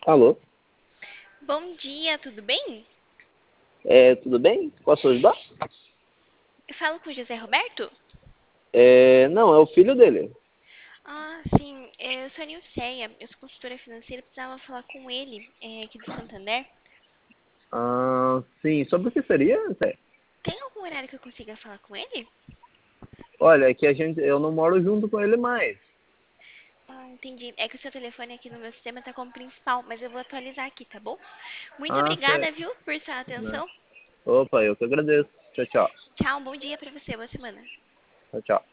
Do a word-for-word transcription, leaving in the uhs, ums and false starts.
Alô? Bom dia, tudo bem? É, tudo bem? Posso ajudar? Eu falo com o José Roberto? É, não, é o filho dele. Ah, sim, é, eu sou a Nilceia, eu sou consultora financeira, precisava falar com ele, é, aqui do Santander. Ah, sim, sobre o que seria, Zé? Tem algum horário que eu consiga falar com ele? Olha, é que a gente, eu não moro junto com ele mais. Ah, entendi. É que o seu telefone aqui no meu sistema tá como principal, mas eu vou atualizar aqui, tá bom? Muito Ah, obrigada, certo. viu, por sua Né? atenção. Opa, eu que agradeço. Tchau, tchau. Tchau, um bom dia pra você, boa semana. Tchau, tchau.